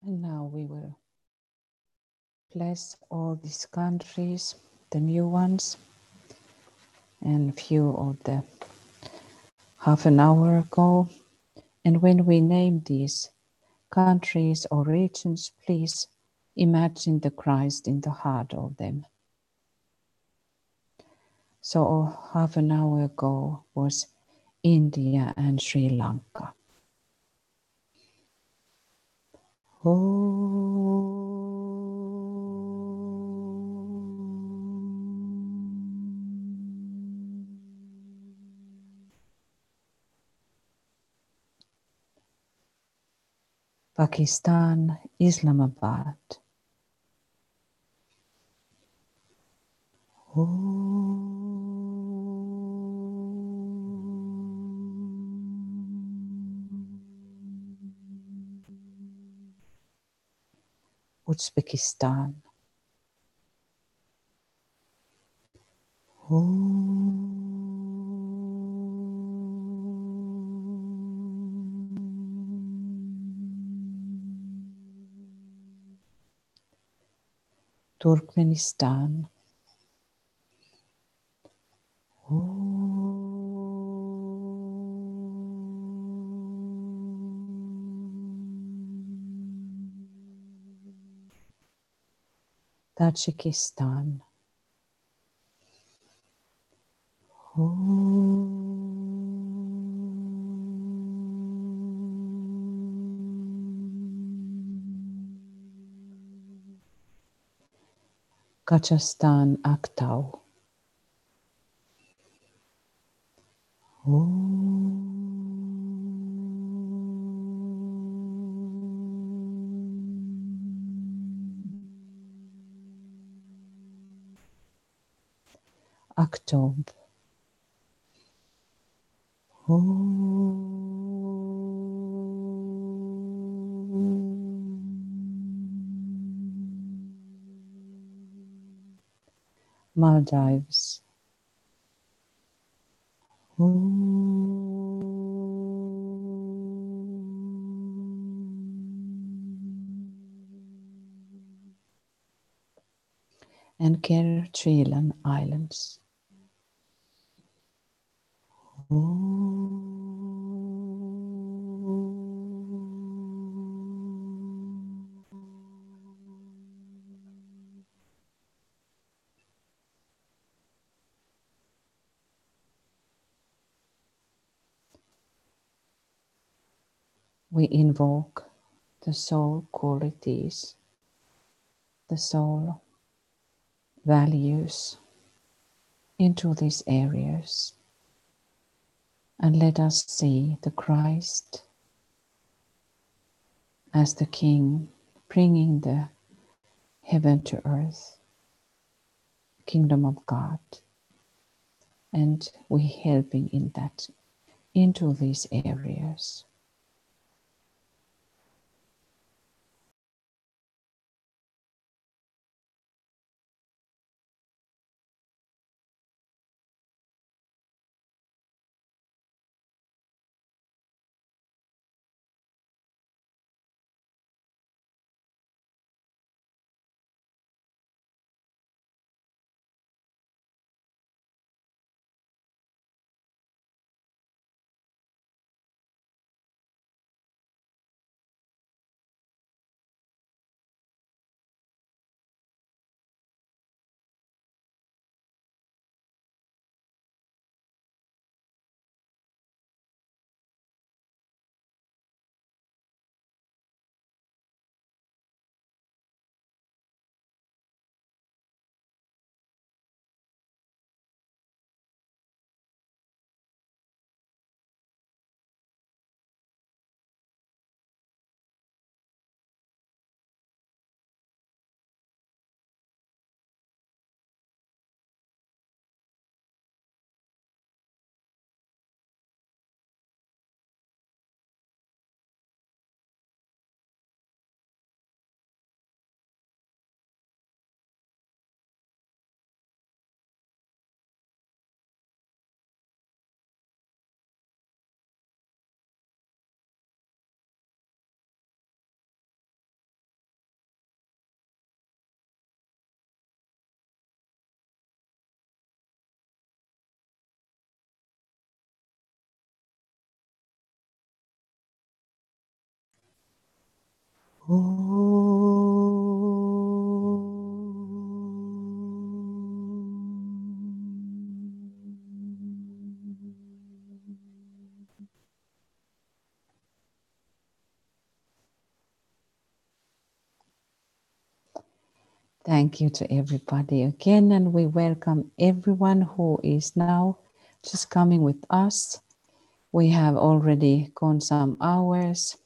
And now we will bless all these countries, the new ones, and few of the half an hour ago. And when we name these countries or regions, please imagine the Christ in the heart of them. So half an hour ago was India and Sri Lanka. Pakistan, Islamabad. Uzbekistan. Turkmenistan. Tajikistan. Kazakhstan, Aktau. Aktob. Maldives. And Kerguelen Islands. We invoke the soul qualities, the soul values into these areas, and let us see the Christ as the King, bringing the heaven to earth, kingdom of God, and we helping in that, into these areas. Thank you to everybody again, and we welcome everyone who is now just coming with us. We have already gone some hours.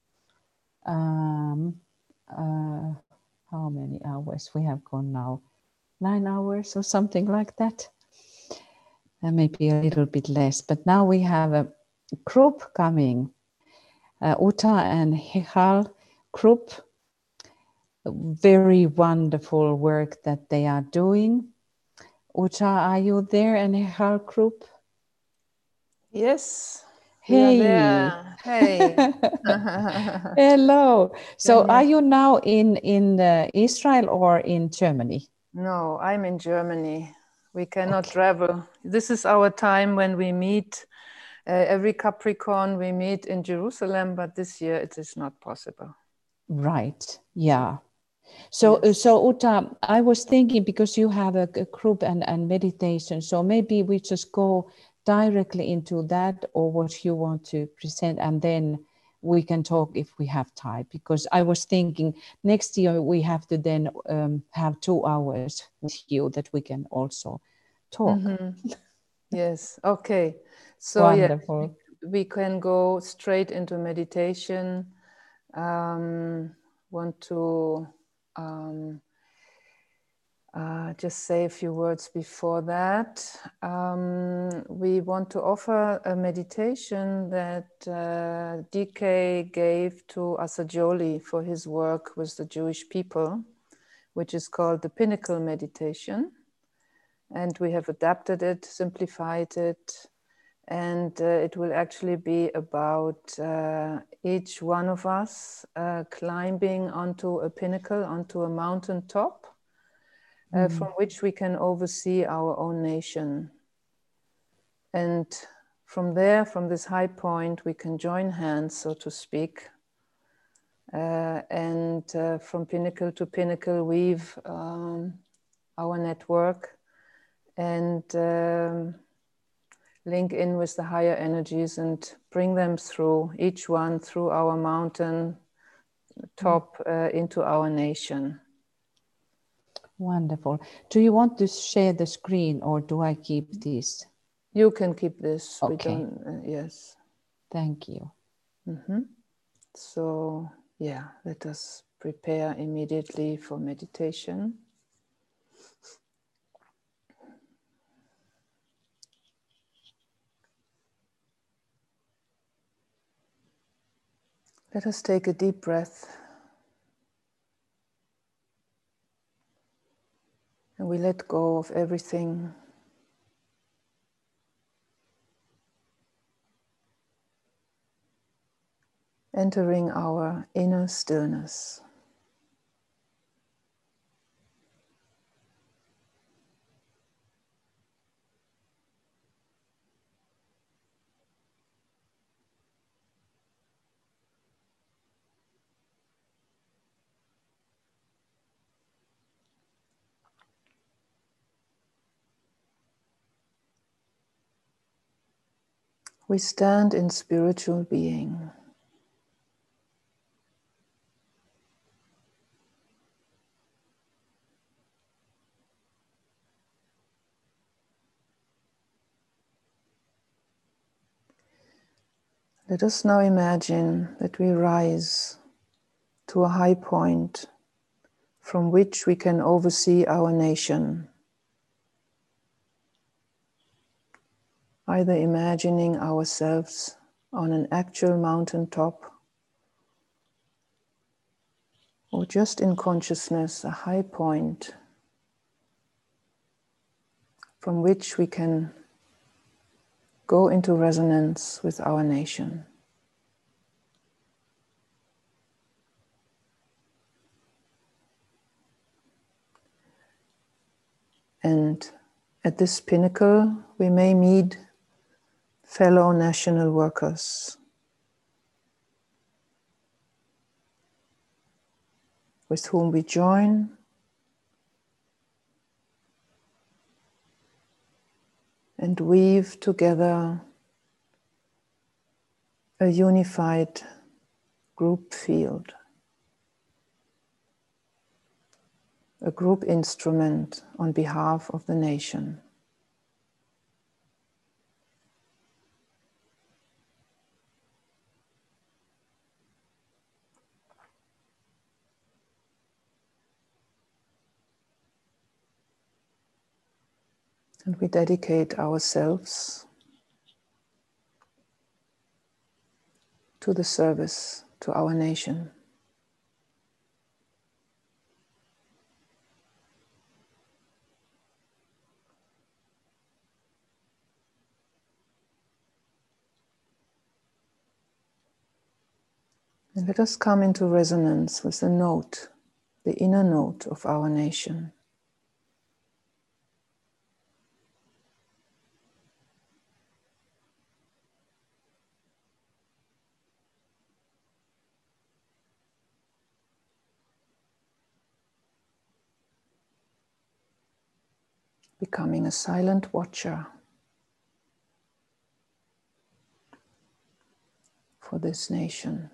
How many hours? We have gone now 9 hours or something like that. Maybe a little bit less, but now we have a group coming. Uta and Hechal group, very wonderful work that they are doing. Uta, are you there, and Hechal group? Yes. Hey. We are there. Hey. Hello. So are you now in Israel or in Germany? No, I'm in Germany. We cannot travel. This is our time when we meet. Every Capricorn we meet in Jerusalem, but this year it is not possible. Right. Yeah. So, so Uta, I was thinking, because you have a group and meditation, so maybe we just go directly into that, or what you want to present, and then we can talk if we have time. Because I was thinking next year we have to then have 2 hours with you that we can also talk. Yes. Okay. So Wonderful. Yes, we can go straight into meditation. Want to just say a few words before that. We want to offer a meditation that DK gave to Assagioli for his work with the Jewish people, which is called the Pinnacle Meditation. And we have adapted it, simplified it, and it will actually be about each one of us climbing onto a pinnacle, onto a mountain top, from which we can oversee our own nation. And from there, from this high point, we can join hands, so to speak, and from pinnacle to pinnacle weave our network and link in with the higher energies and bring them through, each one through our mountain top into our nation. Wonderful. Do you want to share the screen, or do I keep this? You can keep this. Okay. We don't, yes. Thank you. So, yeah, let us prepare immediately for meditation. Let us take a deep breath. And we let go of everything. Entering our inner stillness. We stand in spiritual being. Let us now imagine that we rise to a high point from which we can oversee our nation. Either imagining ourselves on an actual mountain top, or just in consciousness, a high point from which we can go into resonance with our nation. And at this pinnacle, we may meet fellow national workers. with whom we join. And weave together a unified group field, a group instrument on behalf of the nation. And we dedicate ourselves to the service to our nation. And let us come into resonance with the note, the inner note of our nation. Becoming a silent watcher for this nation.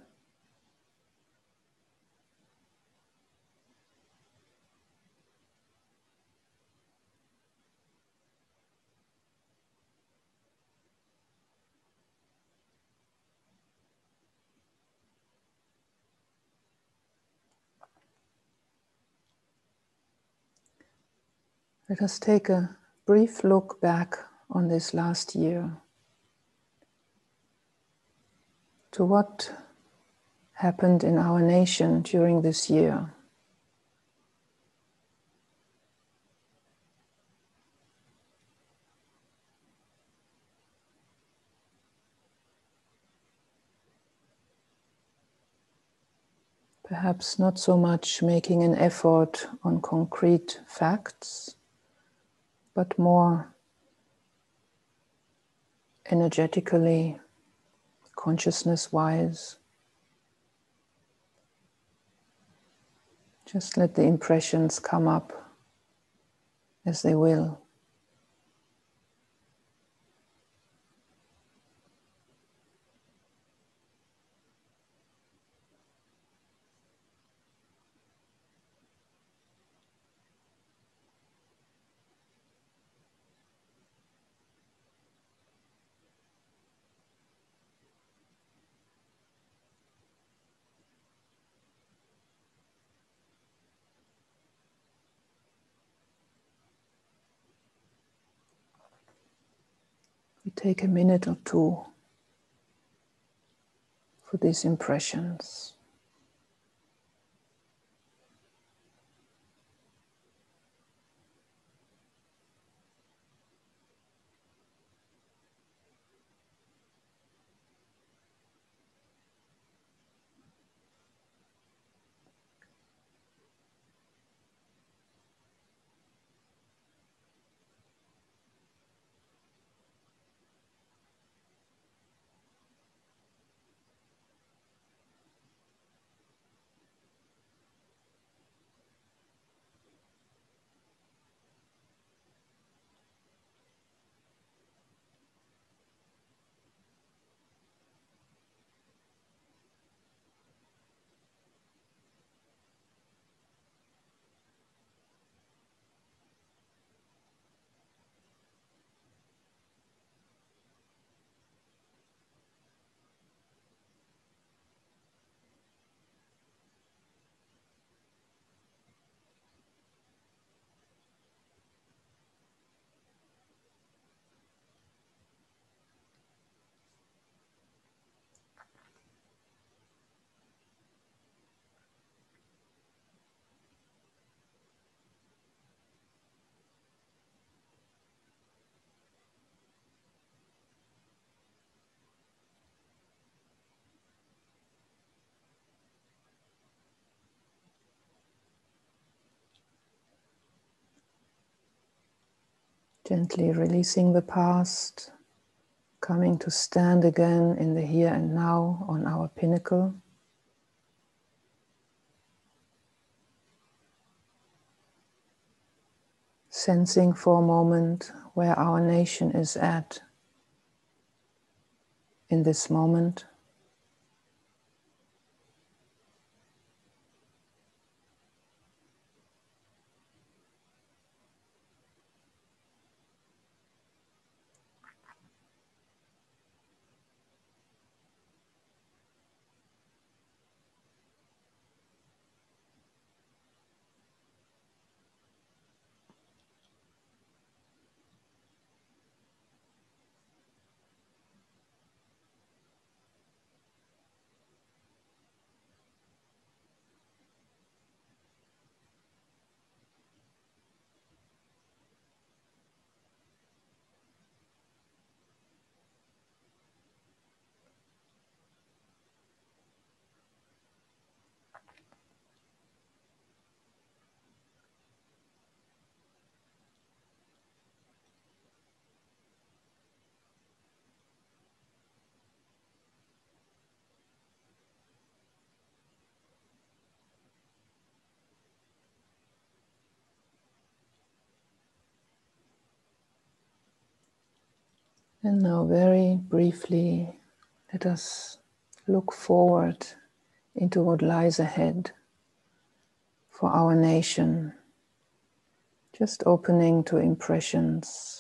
Let us take a brief look back on this last year, to what happened in our nation during this year. Perhaps not so much making an effort on concrete facts, but more energetically, consciousness-wise. Just let the impressions come up as they will. We take a minute or two for these impressions. Gently releasing the past, coming to stand again in the here and now on our pinnacle. Sensing for a moment where our nation is at in this moment. And now very briefly, let us look forward into what lies ahead for our nation, just opening to impressions.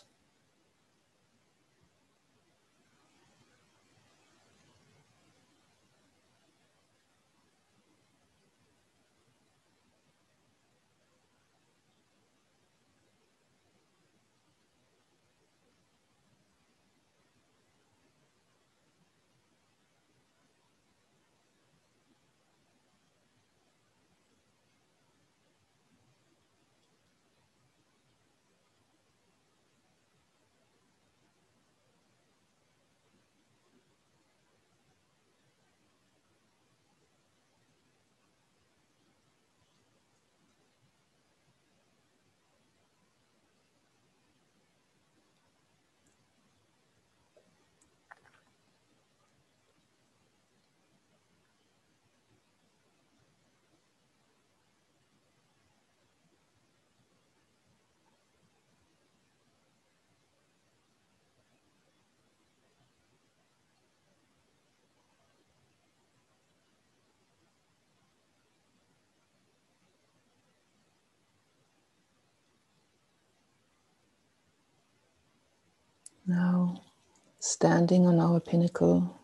Now, standing on our pinnacle,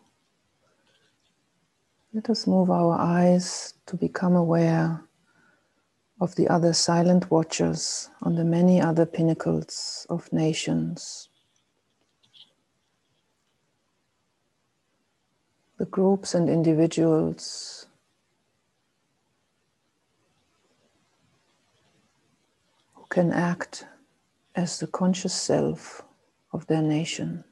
let us move our eyes to become aware of the other silent watchers on the many other pinnacles of nations, the groups and individuals who can act as the conscious self of their nation.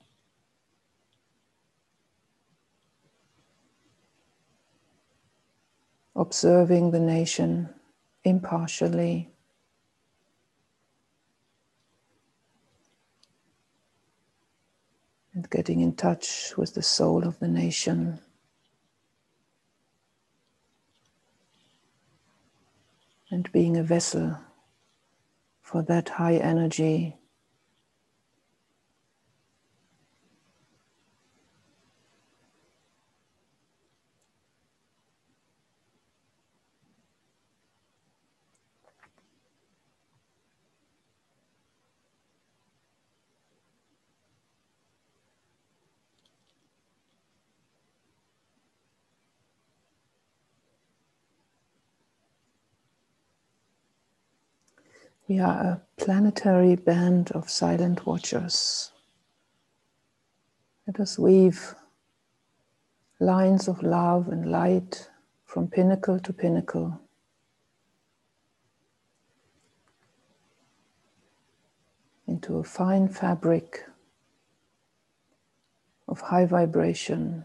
Observing the nation impartially, and getting in touch with the soul of the nation. And being a vessel for that high energy. We are a planetary band of silent watchers. Let us weave lines of love and light from pinnacle to pinnacle. Into a fine fabric of high vibration.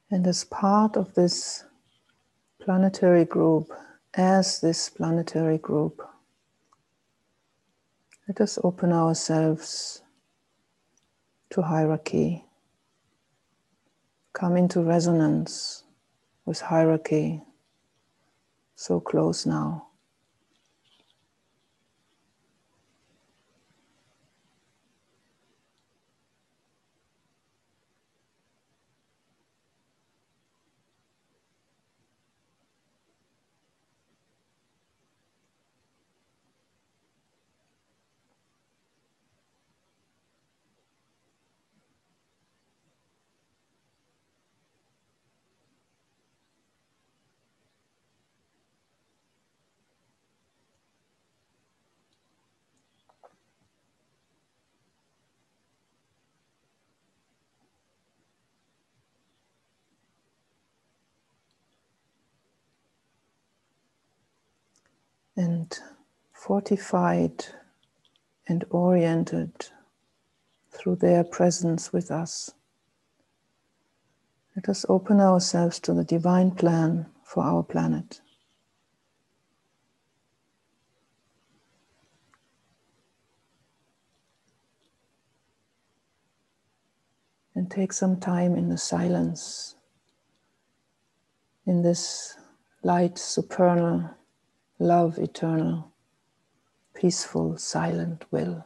And as part of this planetary group, as this planetary group, let us open ourselves to hierarchy, come into resonance with hierarchy, so close now. And fortified and oriented through their presence with us, let us open ourselves to the divine plan for our planet. And take some time in the silence, in this light, supernal, love, eternal, peaceful, silent will.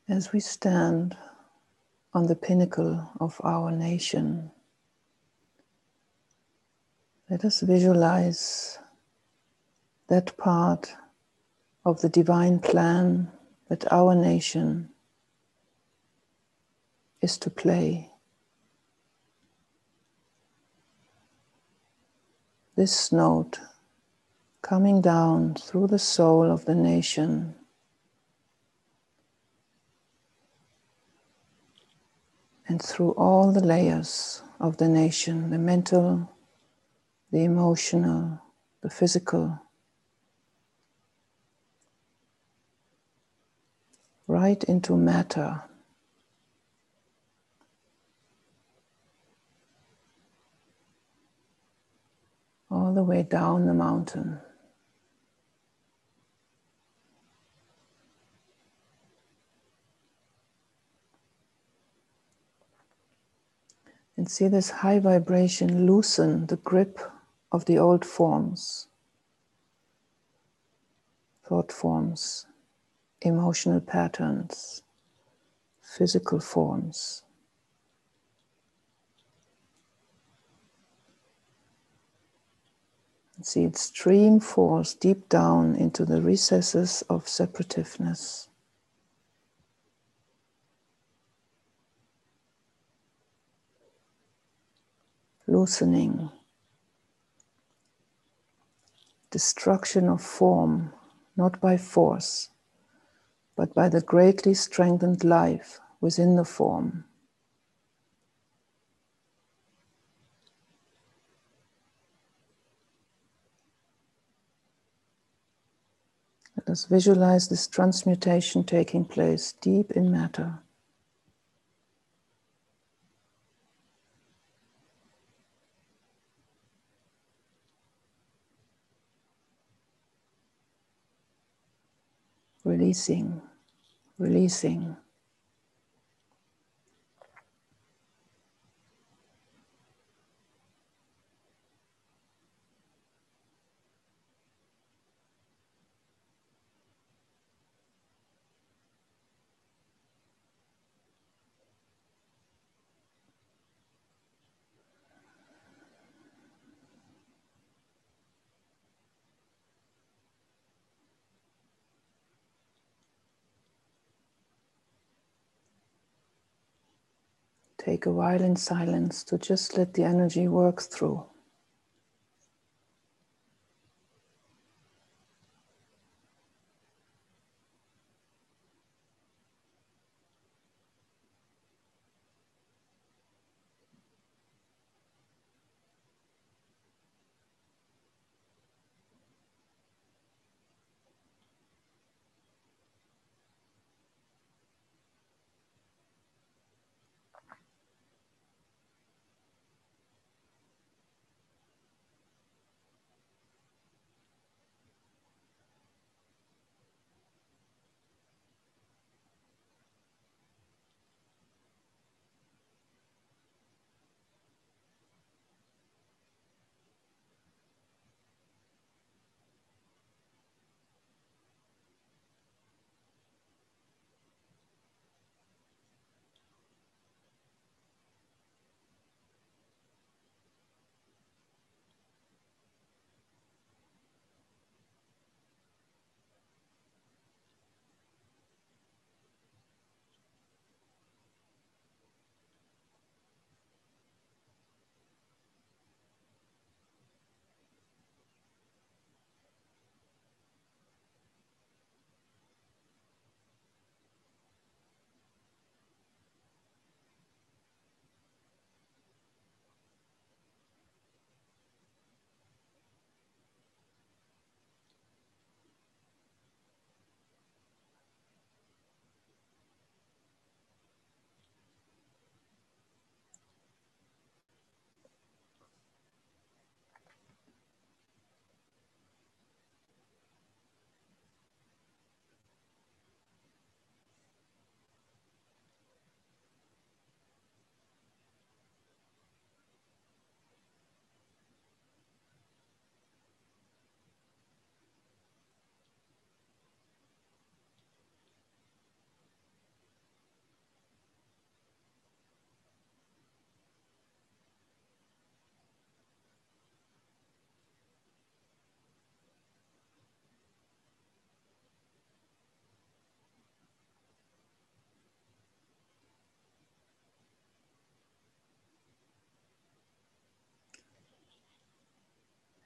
As we stand on the pinnacle of our nation, let us visualize that part of the divine plan that our nation is to play. This note coming down through the soul of the nation and through all the layers of the nation, the mental, the emotional, the physical, right into matter. All the way down the mountain. And see this high vibration loosen the grip of the old forms, thought forms, emotional patterns, physical forms. And see it stream force deep down into the recesses of separativeness. Loosening, destruction of form, not by force, but by the greatly strengthened life within the form. Let us visualize this transmutation taking place deep in matter. Releasing, releasing. Take a while in silence to just let the energy work through.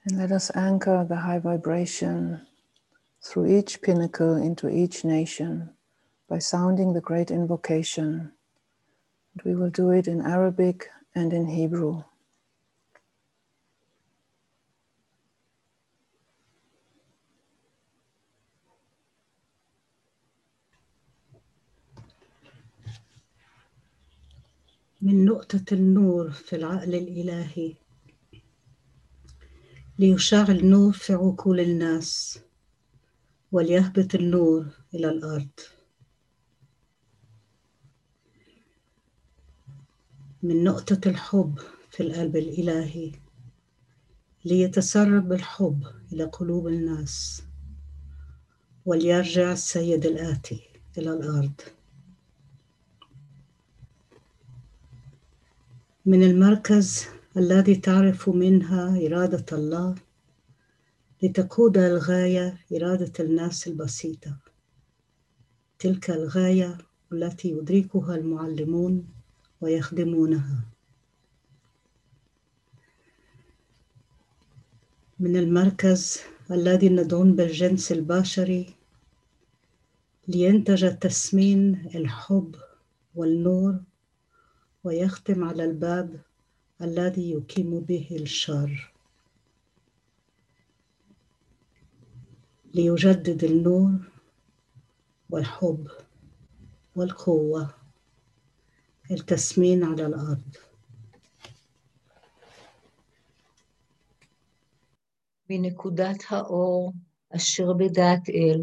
And let us anchor the high vibration through each pinnacle into each nation by sounding the great invocation. And we will do it in Arabic and in Hebrew. من نقطة النور في العقل الإلهي ليشعل نور في عقول الناس وليهبط النور إلى الأرض. من نقطة الحب في القلب الإلهي ليتسرب الحب إلى قلوب الناس وليرجع السيد الآتي إلى الأرض. من المركز الذي تعرف منها إرادة الله لتقود الغاية إرادة الناس البسيطة، تلك الغاية التي يدركها المعلمون ويخدمونها. من المركز الذي ندعون بالجنس البشري لينتج تسمين الحب والنور ويختم على الباب الذي يقيم به الشر، ليجدد النور والحب والقوة التسمين على الأرض. מנקודת האור אשר בדעת אל,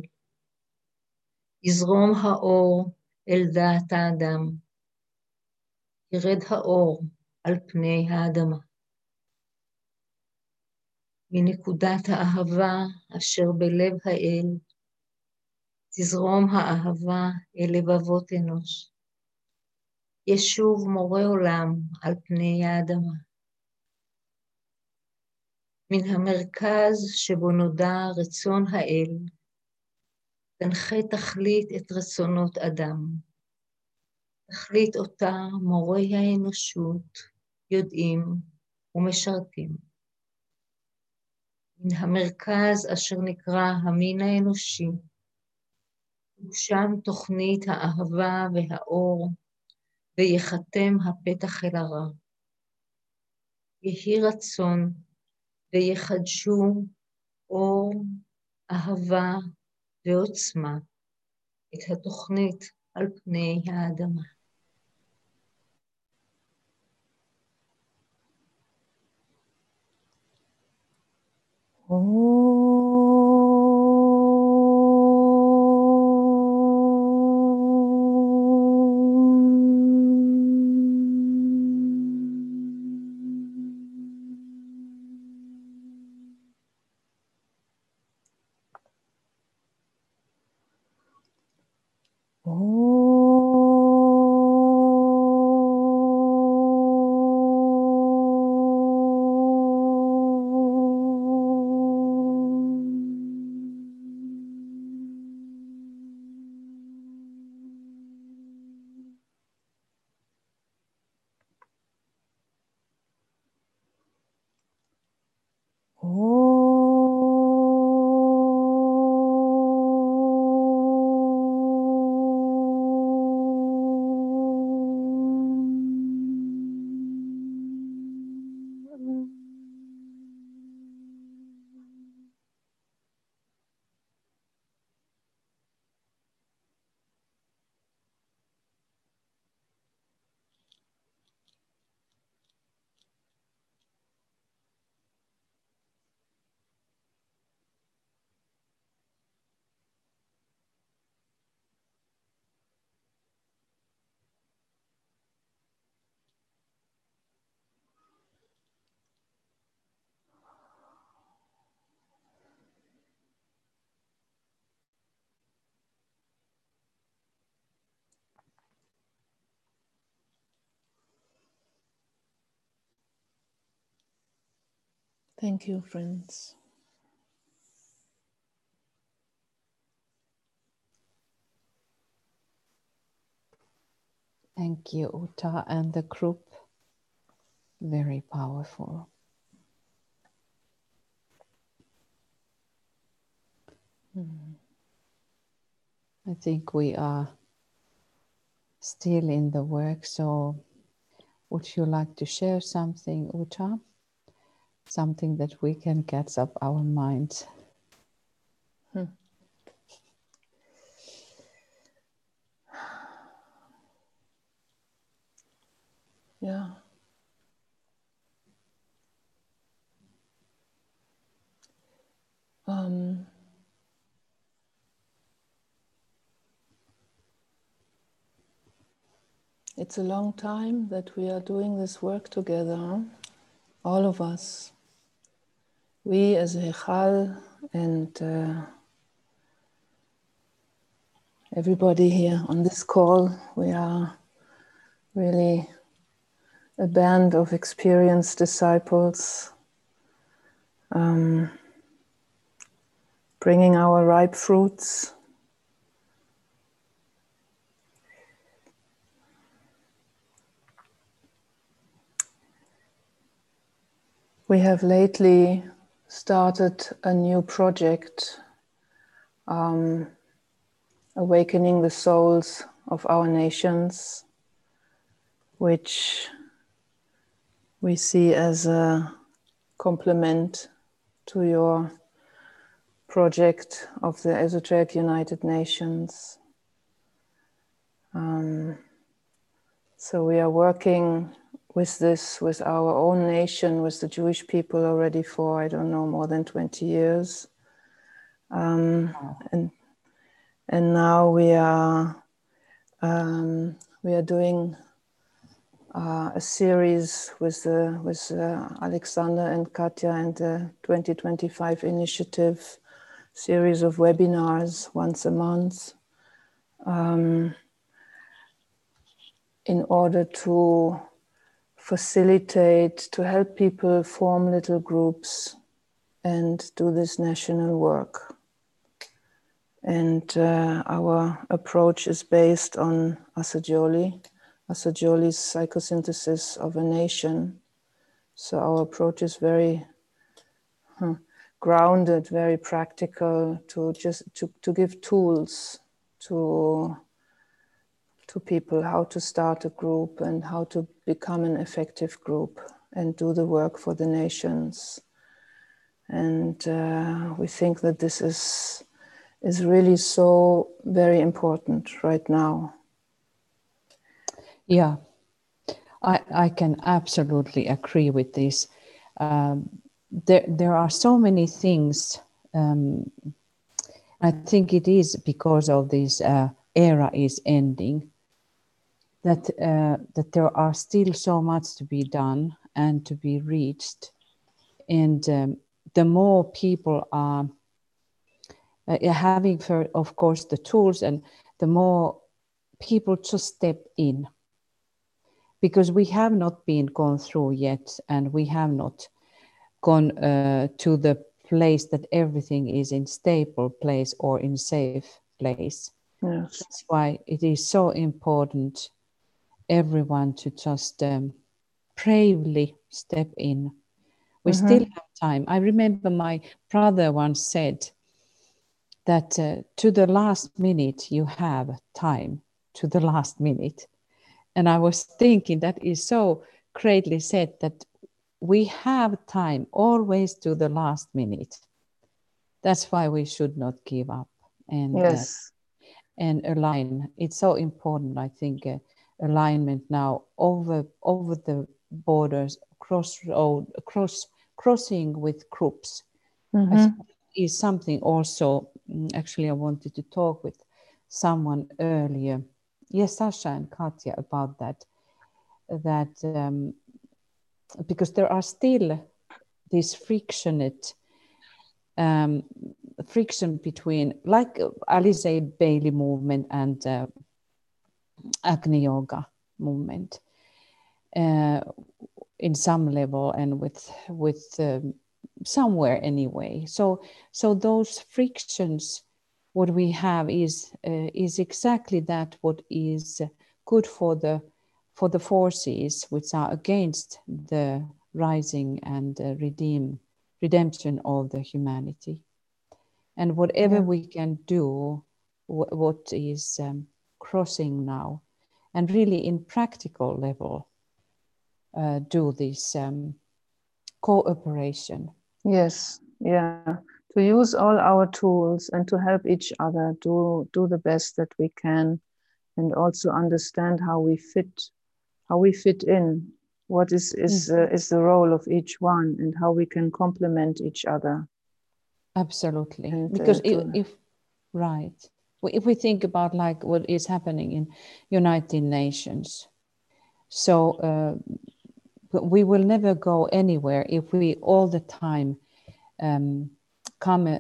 יזרום האור אל דעת האדם, ירד האור על פני האדמה. מנקודת האהבה אשר בלב האל, תזרום האהבה אל לבבות אנוש, ישוב מורה עולם על פני האדמה. מן המרכז שבו נודע רצון האל, תנחה תכלית את רצונות אדם, תכלית אותה מורי האנושות יודעים ומשרתים. מן המרכז אשר נקרא המין האנושי, ושם תוכנית האהבה והאור, ויחתם הפתח אל הרע. יהי רצון ויחדשו אור, אהבה ועוצמה את התוכנית על פני האדמה. Thank you, friends. Thank you, Uta and the group. Very powerful. I think we are still in the work, so would you like to share something, Uta? Something that we can catch up our minds? Yeah. It's a long time that we are doing this work together, huh? All of us. We as Heichal and everybody here on this call, we are really a band of experienced disciples, bringing our ripe fruits. We have lately started a new project, awakening the souls of our nations, which we see as a complement to your project of the Esoteric United Nations. So we are working with this, with our own nation, with the Jewish people already for, I don't know, more than 20 years. Wow. And now we are doing a series with Alexander and Katya and the 2025 initiative, series of webinars once a month, in order to facilitate, to help people form little groups and do this national work. And our approach is based on Assagioli's psychosynthesis of a nation. So our approach is very grounded, very practical, to give tools to people how to start a group and how to become an effective group and do the work for the nations. And we think that this is really so very important right now. Yeah, I can absolutely agree with this. There are so many things. I think it is because of this era is ending that there are still so much to be done and to be reached. And the more people are having, of course, the tools, and the more people just step in. Because we have not gone through yet, and we have not gone to the place that everything is in stable place or in safe place. Yes. That's why it is so important, everyone, to just bravely step in. We still have time. I remember my brother once said that to the last minute you have time, to the last minute. And I was thinking that is so greatly said, that we have time always to the last minute. That's why we should not give up and Yes. And align. It's so important, I think, alignment now over the borders, crossing with groups. I think is something also. Actually, I wanted to talk with someone earlier. Yes, Sasha and Katya, about that. Because there are still this friction between, like Alice Bailey movement and Agni Yoga movement, in some level, and with somewhere anyway. So those frictions, what we have is exactly that what is good for the forces which are against the rising and redemption of the humanity. and whatever Yeah. we can do, what is crossing now, and really in practical level do this cooperation. Yes, yeah. To use all our tools and to help each other do the best that we can, and also understand how we fit in. What is the role of each one, and how we can complement each other. Absolutely, And because if right, if we think about like what is happening in United Nations, so we will never go anywhere if we all the time come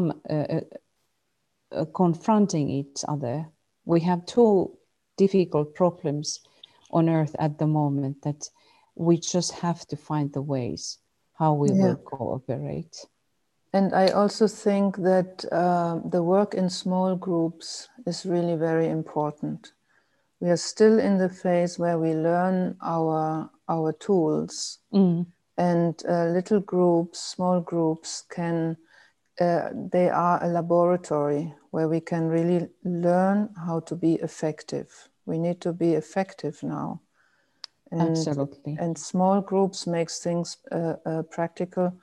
confronting each other. We have two difficult problems on earth at the moment that we just have to find the ways how we will cooperate. And I also think that the work in small groups is really very important. We are still in the phase where we learn our tools, and little groups, small groups they are a laboratory where we can really learn how to be effective. We need to be effective now. Absolutely. And small groups makes things practical.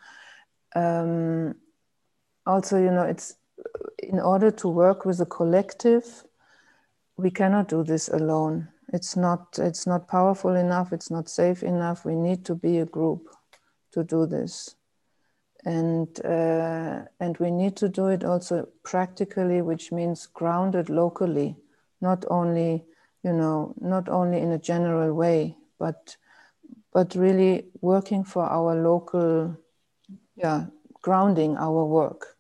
Also, it's in order to work with a collective, we cannot do this alone. It's not powerful enough. It's not safe enough. We need to be a group to do this. And we need to do it also practically, which means grounded locally, not only in a general way, but really working for our local, grounding our work.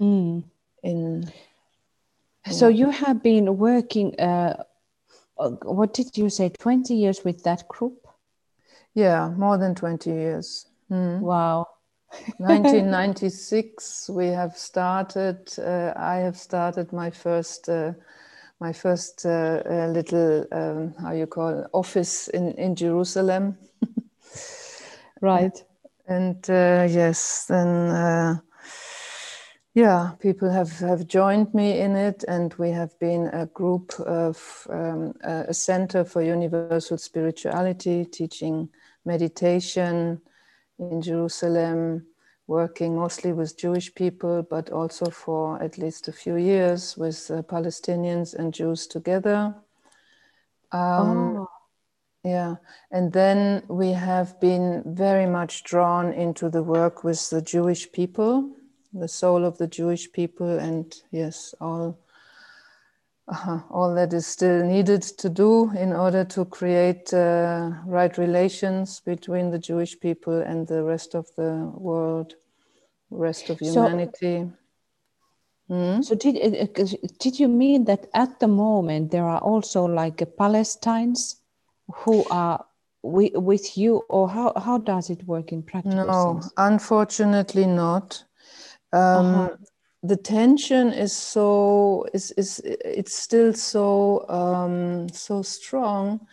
So you have been working, what did you say, 20 years with that group? Yeah, more than 20 years. Wow. 1996 we have started. I have started my first little how you call office in Jerusalem. Right. And yes, then people have joined me in it, and we have been a group of a center for universal spirituality, teaching meditation in Jerusalem, working mostly with Jewish people, but also for at least a few years with Palestinians and Jews together. Yeah, and then we have been very much drawn into the work with the Jewish people, the soul of the Jewish people, and yes, all that is still needed to do in order to create right relations between the Jewish people and the rest of the world, rest of humanity. So did you mean that at the moment there are also like Palestinians who are with you, or how does it work in practical sense? Unfortunately not. The tension is it's still so strong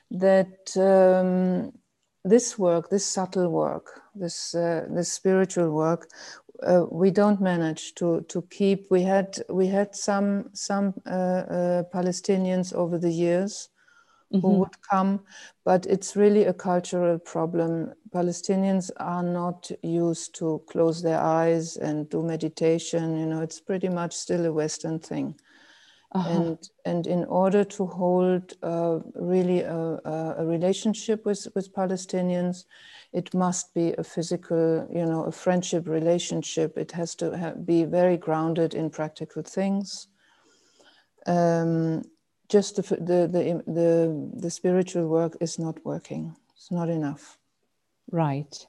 that this subtle work, this spiritual work, we don't manage to keep. We had some Palestinians over the years who would come, but it's really a cultural problem. Palestinians are not used to close their eyes and do meditation. It's pretty much still a Western thing. And in order to hold really a relationship with Palestinians, it must be a physical, a friendship relationship. It has to be very grounded in practical things. Just the spiritual work is not working. It's not enough. Right.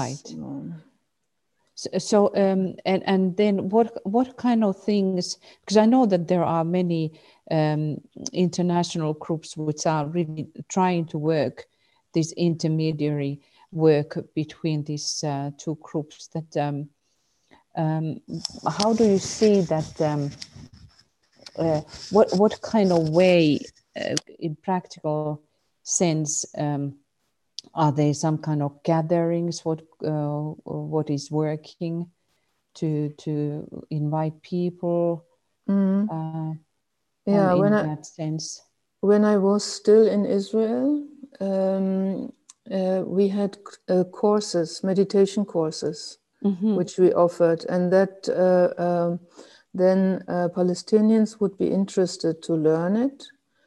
So and then what kind of things? Because I know that there are many international groups which are really trying to work this intermediary work between these two groups. That how do you see that? What kind of way, in practical sense, are there some kind of gatherings? What is working to invite people Yeah, in that sense? When I was still in Israel, we had courses, meditation courses, which we offered, and that then Palestinians would be interested to learn it.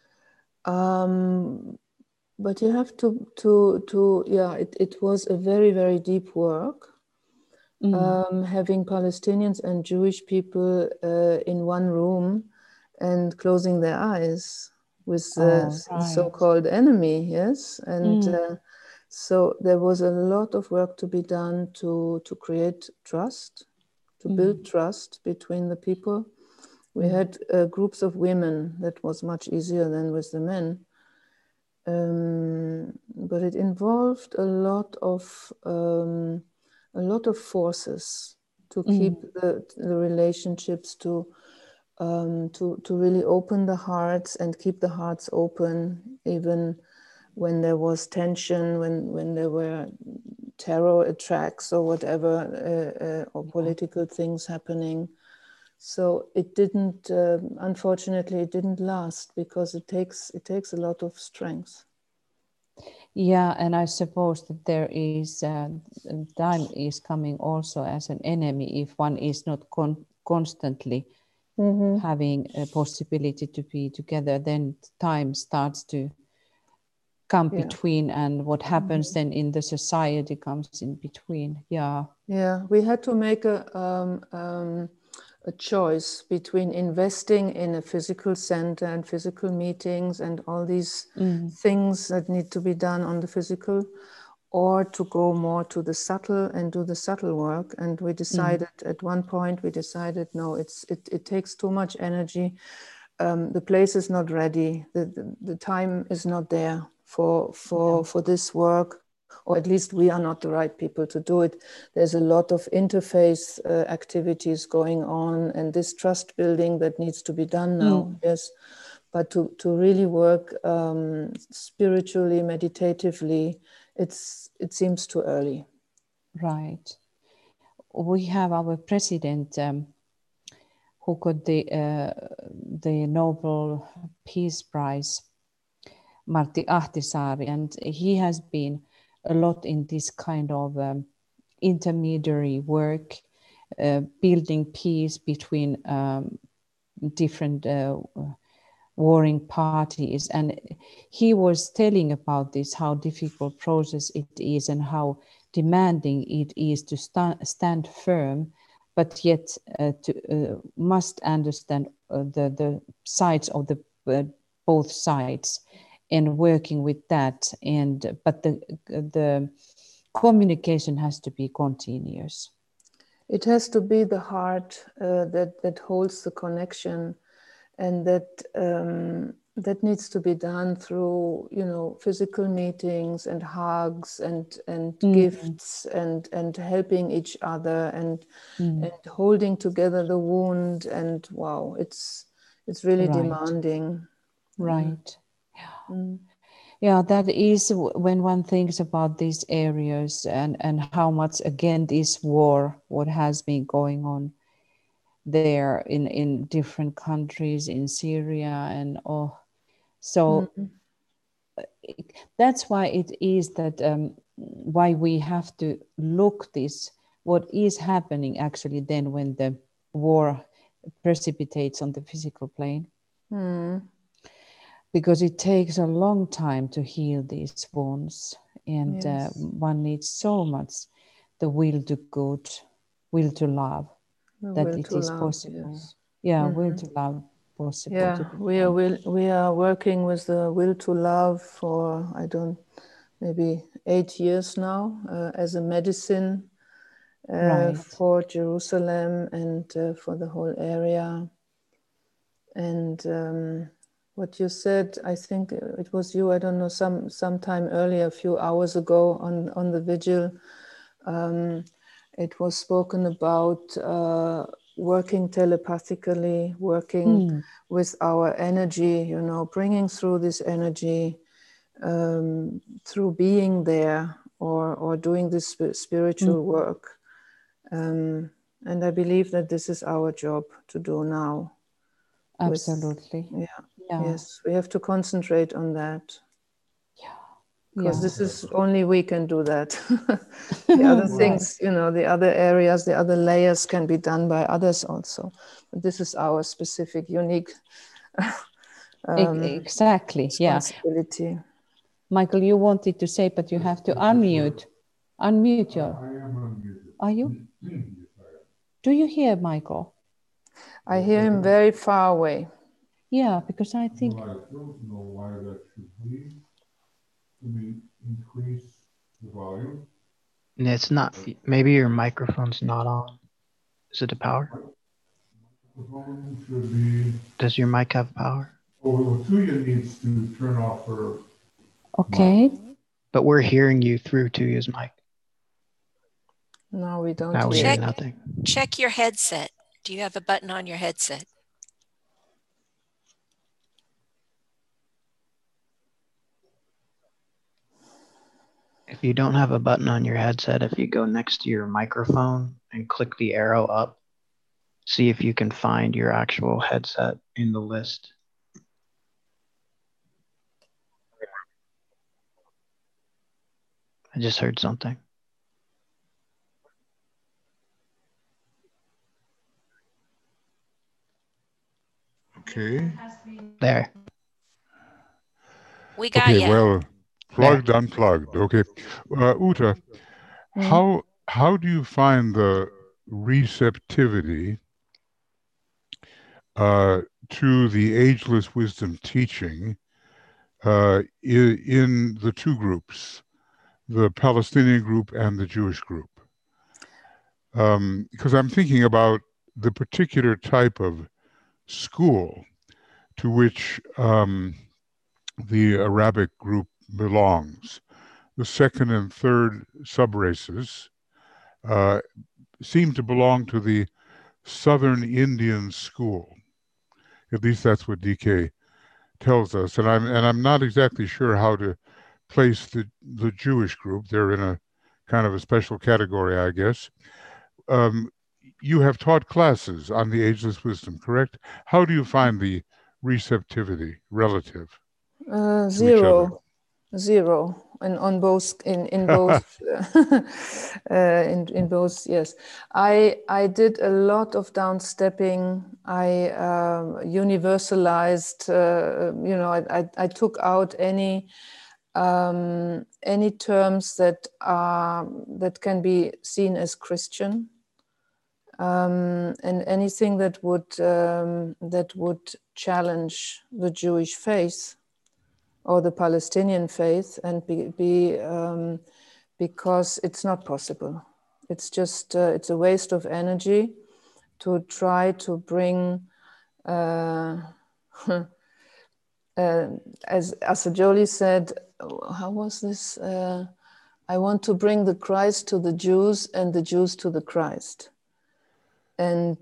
But you have to yeah, it was a very, very deep work. Having Palestinians and Jewish people in one room and closing their eyes with the so-called enemy, yes, and so there was a lot of work to be done to create trust, to build trust between the people. We had groups of women. That was much easier than with the men, but it involved a lot of forces to keep the relationships, to really open the hearts and keep the hearts open, even when there was tension, when there were terror attacks or whatever, or political things happening. So it didn't, unfortunately, it didn't last, because it takes a lot of strength. Yeah, and I suppose that there is time is coming also as an enemy if one is not constantly having a possibility to be together. Then time starts to come between, and what happens then in the society comes in between. Yeah. Yeah, we had to make a choice between investing in a physical center and physical meetings and all these things that need to be done on the physical, or to go more to the subtle and do the subtle work. And we decided at one point, no, it takes too much energy. The place is not ready. The time is not there for this work, or at least we are not the right people to do it. There's a lot of interface activities going on, and this trust building that needs to be done now. Yes, but to really work spiritually, meditatively, it seems too early. Right. We have our president who got the Nobel Peace Prize, Martti Ahtisaari, and he has been a lot in this kind of intermediary work, building peace between different warring parties. And he was telling about this, how difficult process it is and how demanding it is to stand firm, but yet must understand the sides of the both sides, and working with that. And but the communication has to be continuous. It has to be the heart that holds the connection, and that needs to be done through, physical meetings and hugs and gifts and helping each other and holding together the wound. And wow, it's really demanding. Right. Yeah, that is when one thinks about these areas and how much, again, this war, what has been going on there in different countries, in Syria and all. So that's why it is that why we have to look this, what is happening actually then when the war precipitates on the physical plane. Because it takes a long time to heal these wounds, and one needs so much the will to good, will to love, that it is possible. Yes. Yeah, will to love possible. Yeah, we are working with the will to love for maybe 8 years now as a medicine for Jerusalem and for the whole area. And what you said, I think it was you, I don't know, sometime earlier, a few hours ago on the vigil, it was spoken about working telepathically, working with our energy, bringing through this energy through being there or doing this spiritual work. And I believe that this is our job to do now. Absolutely. Yes, we have to concentrate on that. Because Yeah. this is only we can do that. The other things, the other areas, the other layers can be done by others also. But this is our specific, unique exactly. responsibility. Yeah. Michael, you wanted to say, but you have to unmute. Unmute your. I am unmuted. Are you? Yes, I am. Do you hear Michael? I hear him very far away. Yeah, because I think. Well, I don't know why that should be. Let me increase the volume. It's not, maybe your microphone's not on. Is it a power? The volume should be. Does your mic have power? Oh, Tuya needs to turn off her. Okay. mic. But we're hearing you through Tuya's mic. No, we don't Now we hear hear nothing. Check your headset. Do you have a button on your headset? If you don't have a button on your headset, if you go next to your microphone and click the arrow up, see if you can find your actual headset in the list. I just heard something. Okay. There. We got Okay, you. well, plugged, unplugged. Okay. Uta, how do you find the receptivity to the ageless wisdom teaching in the two groups, the Palestinian group and the Jewish group? Because I'm thinking about the particular type of school to which the Arabic group belongs. The second and third subraces seem to belong to the Southern Indian school. At least that's what DK tells us. And I'm not exactly sure how to place the Jewish group. They're in a kind of a special category, I guess. You have taught classes on the ageless wisdom, correct? How do you find the receptivity relative? Zero, and on both in both in both. Yes, I did a lot of downstepping. I universalized. I took out any terms that can be seen as Christian. And anything that would challenge the Jewish faith or the Palestinian faith, and because it's not possible. It's just it's a waste of energy to try to bring, as Assagioli said, how was this? I want to bring the Christ to the Jews and the Jews to the Christ. And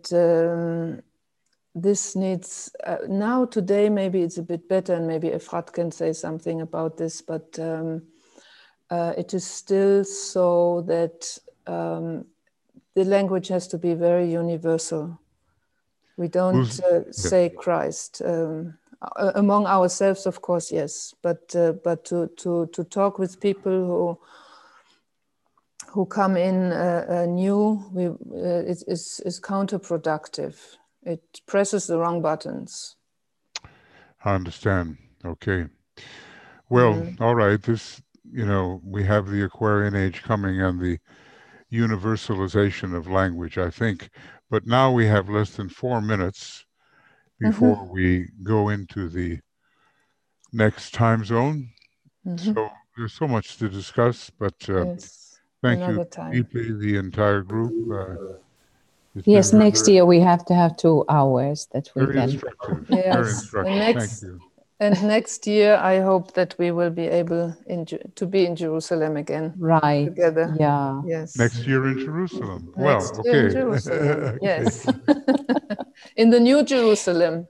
this needs, now today maybe it's a bit better, and maybe Efrat can say something about this, but it is still so that the language has to be very universal. We don't say Christ. Among ourselves, of course, yes, but to talk with people who come in new, is counterproductive. It presses the wrong buttons. I understand. Okay. Well, all right. This, we have the Aquarian age coming and the universalization of language, I think. But now we have less than 4 minutes before we go into the next time zone. So there's so much to discuss, but yes, thank you deeply, the entire group. Yes, next year we have to have 2 hours that we very can. Instructive. Yes. Very instructive. Thank you. And next year, I hope that we will be able to be in Jerusalem again. Right. Together. Yeah. Yes. Next year in Jerusalem. Next year in Jerusalem. Yes. In the New Jerusalem.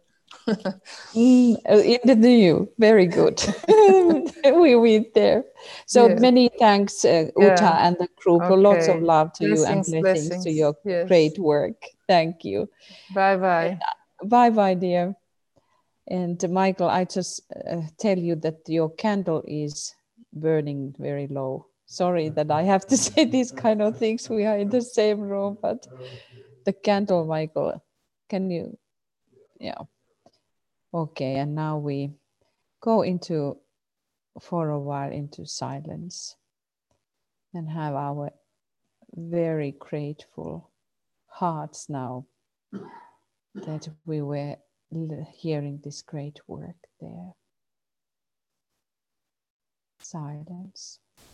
In the new, very good. We meet there. So Yes. many thanks, Uta Yeah. and the group. Lots of Okay. love to you and Blessings, blessings to your yes. great work. Thank you. Bye-bye. Bye-bye, dear. And Michael, I just tell you that your candle is burning very low. Sorry that I have to say these kind of things. We are in the same room, but the candle, Michael, can you? Yeah. Okay, and now we go into, for a while, into silence and have our very grateful hearts now that we were hearing this great work there. Silence.